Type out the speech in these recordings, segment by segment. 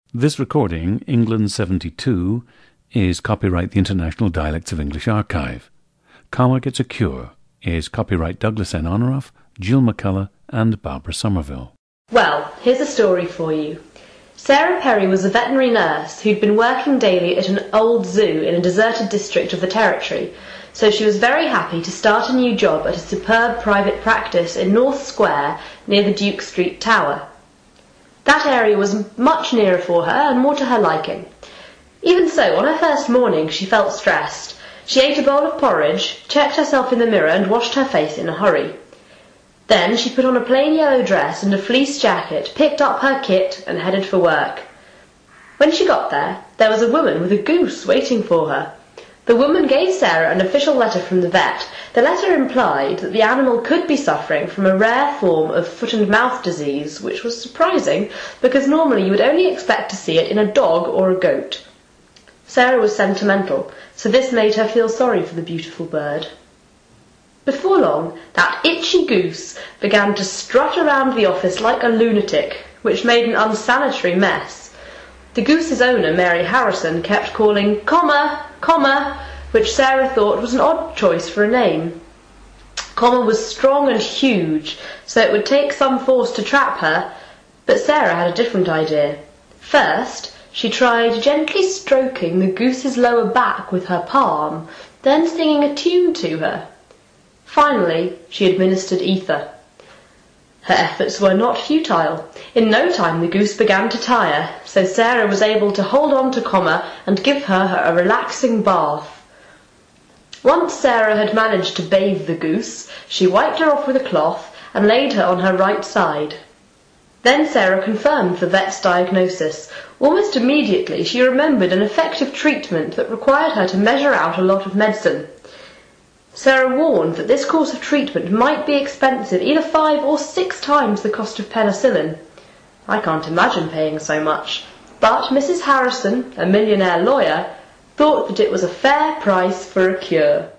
This recording, England 72, is copyright the International Dialects of English Archive. Comma Gets a Cure is copyright Douglas N. Honorath, Jill McCullough and Barbara Somerville. Well, here's a story for you. Sarah Perry was a veterinary nurse who'd been working daily at an old zoo in a deserted district of the Territory, so she was very happy to start a new job at a superb private practice in North Square near the Duke Street Tower. That area was much nearer for her and more to her liking. Even so, on her first morning she felt stressed. She ate a bowl of porridge, checked herself in the mirror and washed her face in a hurry. Then she put on a plain yellow dress and a fleece jacket, picked up her kit and headed for work. When she got there, there was a woman with a goose waiting for her. The woman gave Sarah an official letter from the vet. The letter implied that the animal could be suffering from a rare form of foot and mouth disease, which was surprising because normally you would only expect to see it in a dog or a goat. Sarah was sentimental, so this made her feel sorry for the beautiful bird. Before long, that itchy goose began to strut around the office like a lunatic, which made an unsanitary mess. The goose's owner, Mary Harrison, kept calling Comma, Comma, which Sarah thought was an odd choice for a name. Comma was strong and huge, so it would take some force to trap her, but Sarah had a different idea. First, she tried gently stroking the goose's lower back with her palm, then singing a tune to her. Finally, she administered ether. Her efforts were not futile. In no time the goose began to tire, so Sarah was able to hold on to Comma and give her a relaxing bath. Once Sarah had managed to bathe the goose, she wiped her off with a cloth and laid her on her right side. Then Sarah confirmed the vet's diagnosis. Almost immediately she remembered an effective treatment that required her to measure out a lot of medicine. Sarah warned that this course of treatment might be expensive, either 5 or 6 times the cost of penicillin. I can't imagine paying so much, but Mrs. Harrison, a millionaire lawyer, thought that it was a fair price for a cure.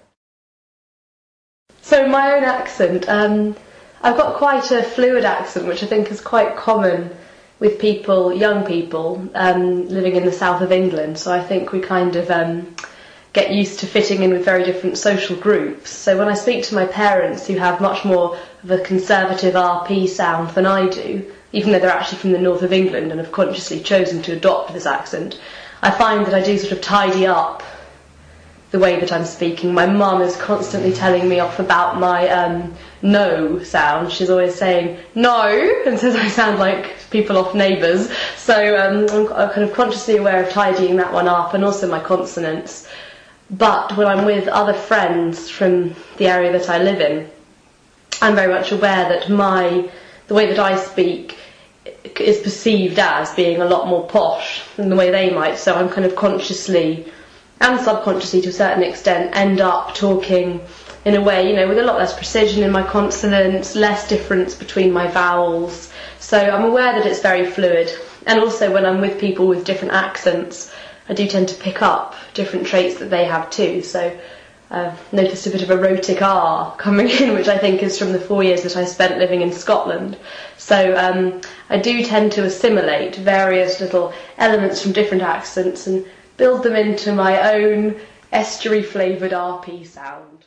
So my own accent, I've got quite a fluid accent, which I think is quite common with people, young people, living in the south of England, so I think we kind of get used to fitting in with very different social groups. So when I speak to my parents, who have much more of a conservative RP sound than I do, even though they're actually from the north of England and have consciously chosen to adopt this accent, I find that I do sort of tidy up the way that I'm speaking. My mum is constantly telling me off about my no sound. She's always saying no, and says I sound like people off Neighbours. So I'm kind of consciously aware of tidying that one up, and also my consonants. But when I'm with other friends from the area that I live in, I'm very much aware that the way that I speak is perceived as being a lot more posh than the way they might, so I'm kind of consciously and subconsciously to a certain extent end up talking in a way, with a lot less precision in my consonants, less difference between my vowels. So I'm aware that it's very fluid. And also when I'm with people with different accents, I do tend to pick up different traits that they have too. So I've noticed a bit of erotic R coming in, which I think is from the 4 years that I spent living in Scotland. So I do tend to assimilate various little elements from different accents and build them into my own estuary-flavoured RP sound.